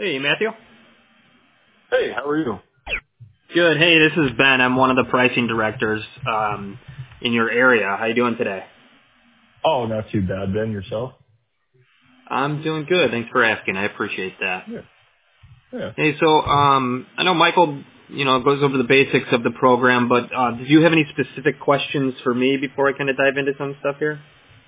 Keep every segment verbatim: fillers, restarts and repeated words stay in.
Hey, Matthew. Hey, how are you? Good. Hey, this is Ben. I'm one of the pricing directors um, in your area. How you doing today? Oh, not too bad, Ben. Yourself? I'm doing good. Thanks for asking. I appreciate that. Yeah. Yeah. Hey, so um, I know Michael, you know, goes over the basics of the program, but uh, did you have any specific questions for me before I kind of dive into some stuff here?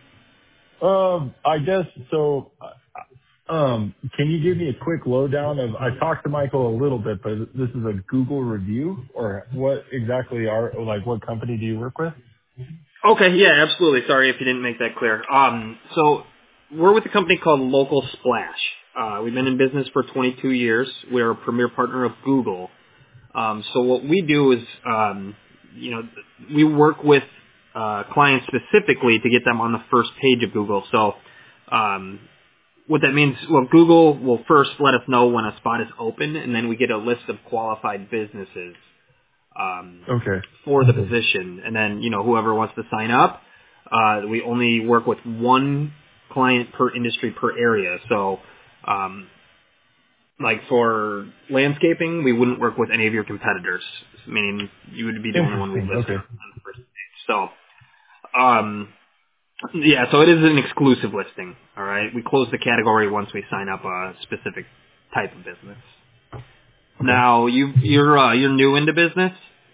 Um, I guess so. Um, can you give me a quick lowdown of? I talked to Michael a little bit, but this is a Google review, or what exactly are like? What company do you work with? Okay, yeah, absolutely. Sorry if you didn't make that clear. Um, so we're with a company called Local Splash. Uh, we've been in business for twenty-two years. We're a premier partner of Google. Um, so what we do is, um, you know, we work with uh, clients specifically to get them on the first page of Google. So um, what that means, well, Google will first let us know when a spot is open, and then we get a list of qualified businesses um, Okay. for the position. And then, you know, whoever wants to sign up, uh, we only work with one client per industry per area. So um, like for landscaping, we wouldn't work with any of your competitors, meaning you would be the only one we Interesting. listed Okay. on the first page. So, um, yeah, so it is an exclusive listing. All right, we close the category once we sign up a specific type of business. Okay. Now, you you're uh, you're new into business.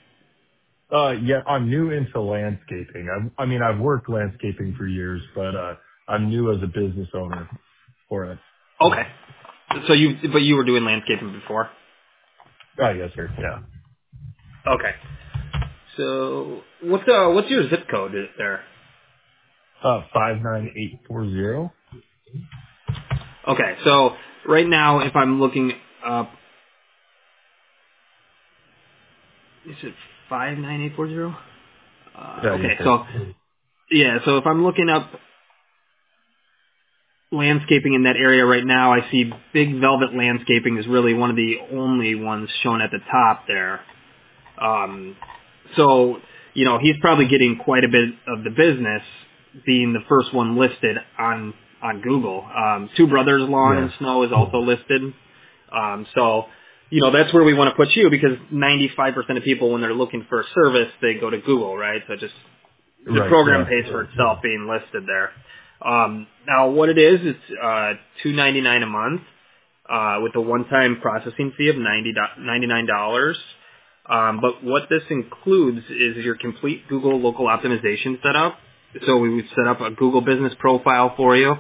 Uh, yeah, I'm new into landscaping. I, I mean, I've worked landscaping for years, but uh, I'm new as a business owner for it. Okay, so you but you were doing landscaping before. Oh, yes, sir. Yeah. Okay, so what's uh what's your zip code there? Uh, five nine eight four zero. Okay, so right now, if I'm looking up, is it five nine eight four zero? Uh, Yeah, yes, okay, sir. so yeah, so if I'm looking up landscaping in that area right now, I see Big Velvet Landscaping is really one of the only ones shown at the top there. Um, so you know he's probably getting quite a bit of the business, being the first one listed on on Google. Um, Two Brothers Lawn Yeah. and Snow is also listed. Um, so you know that's where we want to put you because ninety-five percent of people when they're looking for a service they go to Google, right? So just the Right. program Yeah. pays for itself being listed there. Um, now, what it is, it's uh, two ninety nine a month uh, with a one time processing fee of ninety ninety-nine dollars. Um, but what this includes is your complete Google local optimization setup. So we would set up a Google business profile for you,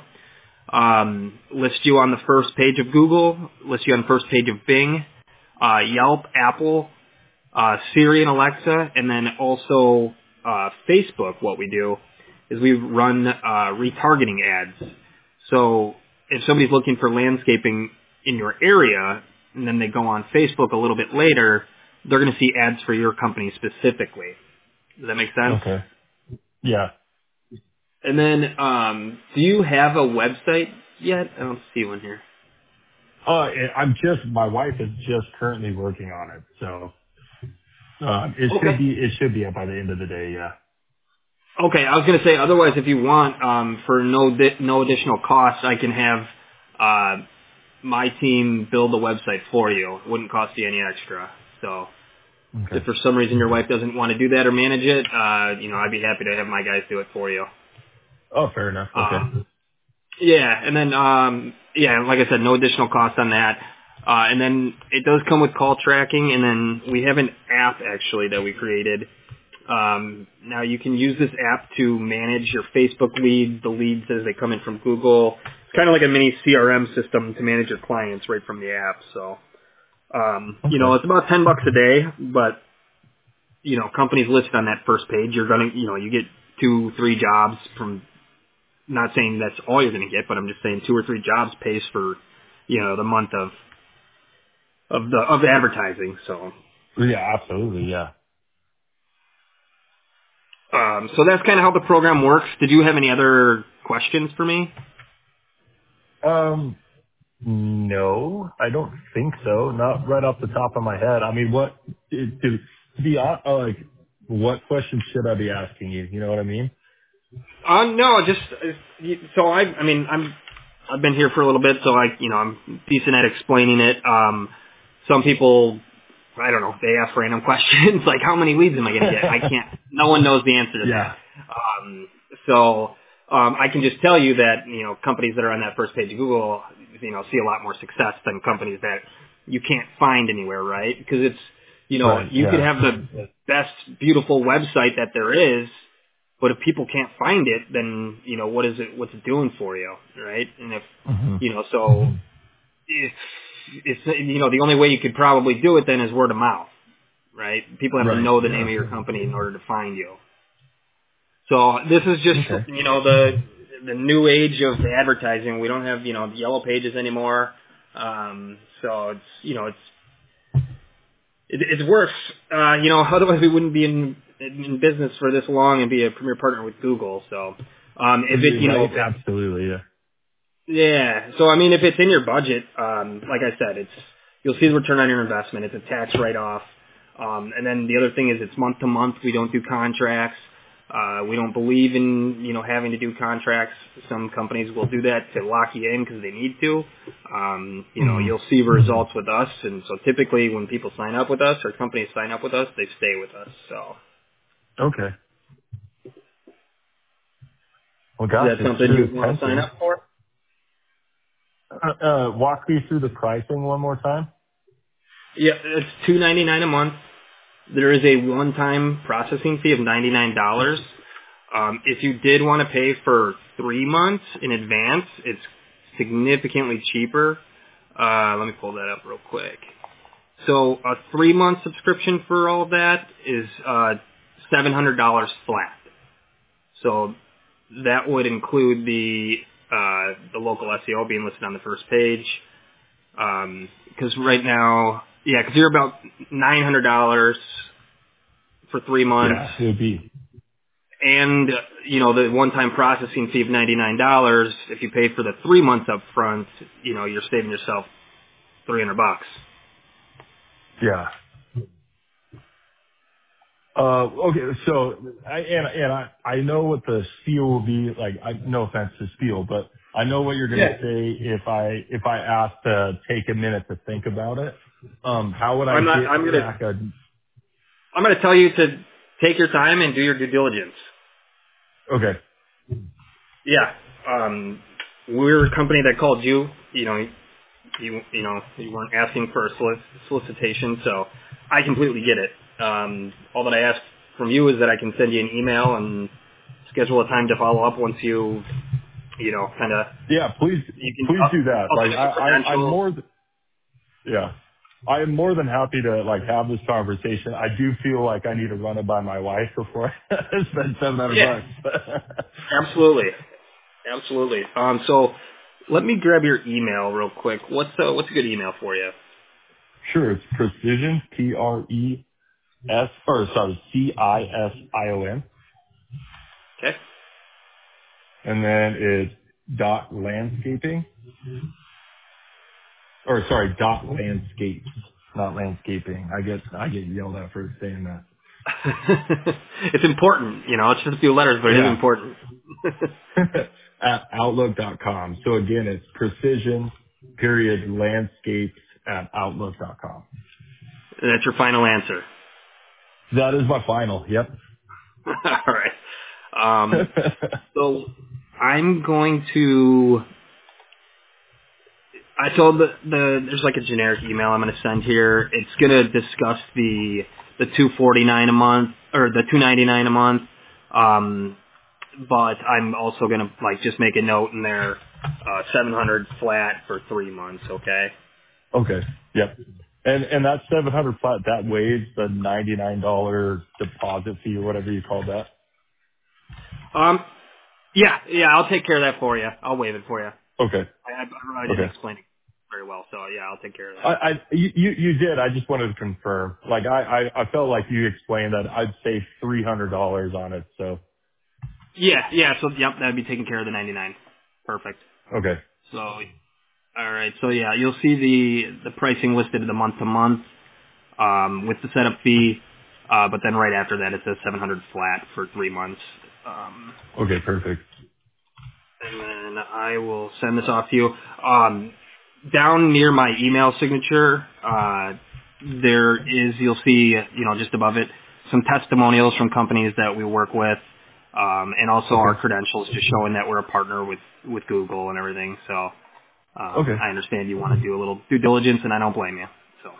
um, list you on the first page of Google, list you on the first page of Bing, uh, Yelp, Apple, uh, Siri and Alexa, and then also uh, Facebook. What we do is we run uh, retargeting ads. So if somebody's looking for landscaping in your area, and then they go on Facebook a little bit later, they're going to see ads for your company specifically. Does that make sense? Okay. Yeah. And then, um, do you have a website yet? I don't see one here. Uh, it- I'm just, my wife is just currently working on it, so, uh, it should Okay. be, it should be up by the end of the day. Yeah. Okay, I was going to say, otherwise, if you want, um, for no di- no additional cost, I can have uh, my team build the website for you. It wouldn't cost you any extra. So if Okay. for some reason your wife doesn't want to do that or manage it, uh, you know, I'd be happy to have my guys do it for you. Oh, fair enough. Okay. Um, yeah, and then um, yeah, like I said, no additional cost on that. Uh, and then it does come with call tracking, and then we have an app actually that we created. Um, now you can use this app to manage your Facebook leads, the leads as they come in from Google. It's kind of like a mini C R M system to manage your clients right from the app. So, um, you know, Okay. it's about ten bucks a day, but you know, companies listed on that first page, you're gonna, you know, you get two, three jobs from. Not saying that's all you're gonna get, but I'm just saying two or three jobs pays for, you know, the month of of the of advertising. So, Yeah, absolutely. Yeah. um, so that's kind of how the program works. Did you have any other questions for me? Um, no, I don't think so. Not right off the top of my head. I mean, what, to, to be hon- uh, like, what questions should I be asking you? You know what I mean? Uh, no, just uh, y- so I. I mean, I'm I've been here for a little bit, so I, you know, I'm decent at explaining it. Um, some people, I don't know, they ask random questions like, how many leads am I going to get? I can't, no one knows the answer to Yeah. that. Um, so, um, I can just tell you that, you know, companies that are on that first page of Google, you know, see a lot more success than companies that you can't find anywhere, right? Because it's, you know, Right. you could Yeah. have the best, beautiful website that there is, but if people can't find it, then, you know, what is it, what's it doing for you, right? And if, hmm you know, so it's, it's, you know, the only way you could probably do it then is word of mouth, right? People have to Right. know the name Yeah. of your company in order to find you. So this is Okay. just, you know, the, the new age of advertising. We don't have, you know, yellow pages anymore. Um, so it's, you know, it's, it, it's worse. Uh, you know, otherwise we wouldn't be in, in business for this long and be a premier partner with Google. So, um, if it, you know, Right. if it, Absolutely. Yeah. yeah. So I mean, if it's in your budget, um, like I said, it's you'll see the return on your investment. It's a tax write-off. Um, and then the other thing is it's month to month. We don't do contracts. Uh, we don't believe in you know having to do contracts. Some companies will do that to lock you in because they need to. Um, you know, hmm you'll see results with us, and so typically when people sign up with us or companies sign up with us, they stay with us. So Okay. Well, is gosh, that it something sure you is want to sign tempting. up for? Uh, uh, walk me through the pricing one more time. Yeah, it's two ninety nine a month. There is a one-time processing fee of ninety-nine dollars. Um, if you did want to pay for three months in advance, it's significantly cheaper. Uh, let me pull that up real quick. So a three-month subscription for all of that is uh, seven hundred dollars flat. So that would include the uh, the local S E O being listed on the first page. Because right now, yeah, because you're about nine hundred dollars for three months. Yeah, it would be. And, you know, the one-time processing fee of ninety-nine dollars, if you pay for the three months up front, you know, you're saving yourself three hundred bucks. Yeah. Uh, okay, so I and and I I know what the spiel will be like. I, no offense to spiel, but I know what you're going to Yeah. say if I if I ask to take a minute to think about it. Um, how would I I'm not, I'm get gonna, back a? I'm gonna tell you to take your time and do your due diligence. Okay, Yeah. Um, we're a company that called you, you know, you, you know, you weren't asking for a solic- solicitation, so I completely get it. Um, all that I ask from you is that I can send you an email and schedule a time to follow up once you, you know, kind of, yeah, please you can, please I'll, do that. I'll Like send you I, some I I'm credentials. more th- yeah. I am more than happy to like have this conversation. I do feel like I need to run it by my wife before I spend seven hundred Yeah, bucks. absolutely. Absolutely. Um, so let me grab your email real quick. What's a, what's a good email for you? Sure, it's Precision, P R E S, or sorry, C I S I O N, Okay. and then it's dot landscaping, or sorry, dot landscapes, not landscaping. I get I get yelled at for saying that. It's important, you know, it's just a few letters, but it is Yeah. important. At outlook dot com. So again, it's precision period landscapes at outlook dot com. And that's your final answer. That is my final. Yep. All right. Um, so I'm going to. I told the, the there's like a generic email I'm going to send here. It's going to discuss the the two forty-nine a month or the two ninety-nine a month. Um, but I'm also going to like just make a note in there, uh, seven hundred flat for three months. Okay. Okay. Yep. And and that seven hundred flat, that waives the ninety-nine dollars deposit fee or whatever you call that? Um. Yeah. Yeah. I'll take care of that for you. I'll waive it for you. Okay. I, I, I didn't Okay. explain it very well, so yeah, I'll take care of I that. I You you you did. I just wanted to confirm. Like, I I I felt like you explained that I'd save three hundred dollars on it, so Yeah. Yeah. So yep, that'd be taking care of the ninety-nine. Perfect. okay. So all right. So yeah, you'll see the the pricing listed the month to month um, with the setup fee, uh, but then right after that it says seven hundred flat for three months. Um, Okay, perfect. and then I will send this off to you. Um, down near my email signature, uh, there is, you'll see, you know, just above it, some testimonials from companies that we work with, um, and also our Okay. credentials just showing that we're a partner with, with Google and everything. So um, Okay. I understand you want to do a little due diligence, and I don't blame you. So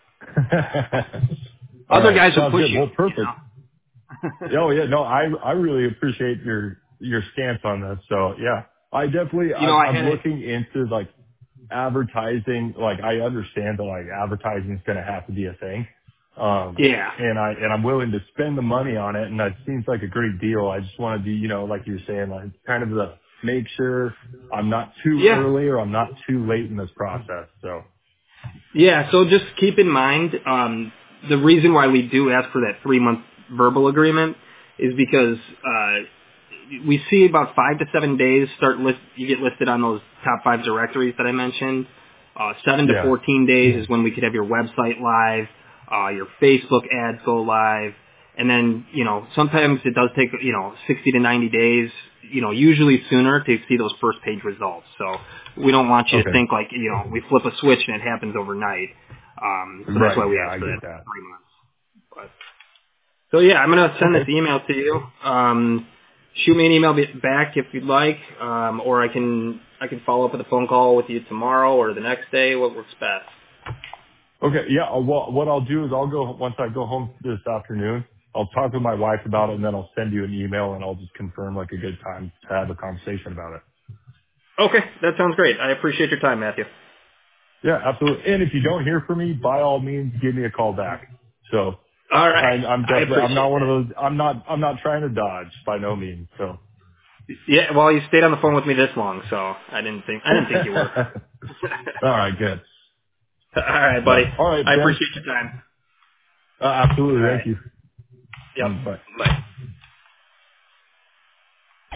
All other right. guys will Sounds push good. you, Well, you perfect. know. Oh yeah, no, I I really appreciate your your stance on this. So yeah, I definitely You know, I'm, I I'm had it. looking into like advertising. Like I understand that like advertising is going to have to be a thing, um, Yeah. and I and I'm willing to spend the money on it, and that seems like a great deal. I just want to be, you know, like you're saying, like kind of the make sure I'm not too Yeah. early or I'm not too late in this process. So Yeah, so just keep in mind, um, the reason why we do ask for that three-month verbal agreement is because uh, we see about five to seven days start list. You get listed on those top five directories that I mentioned. Uh, seven to yeah, fourteen days is when we could have your website live, uh, your Facebook ads go live, and then you know sometimes it does take you know sixty to ninety days. You know, usually sooner to see those first page results. So we don't want you to okay, think like you know we flip a switch and it happens overnight. Um, so that's right, why we yeah, ask I for get that that. three months. But so yeah, I'm gonna send this Okay. email to you. Um, shoot me an email b- back if you'd like, um, or I can I can follow up with a phone call with you tomorrow or the next day. What works best? Okay. Yeah. uh, Well, what I'll do is I'll go once I go home this afternoon. I'll talk with my wife about it, and then I'll send you an email, and I'll just confirm like a good time to have a conversation about it. Okay, that sounds great. I appreciate your time, Matthew. Yeah, absolutely. And if you don't hear from me, by all means, give me a call back. So All right, I'm, I'm I definitely I'm not appreciate one of that. those. I'm not I'm not trying to dodge by no means. So. Yeah, well, you stayed on the phone with me this long, so I didn't think I didn't think you were. All right. Good. All right, buddy. But all right, I Ben. appreciate your time. Uh, All absolutely. right. Thank you. Yep. Mm, Bye. Bye.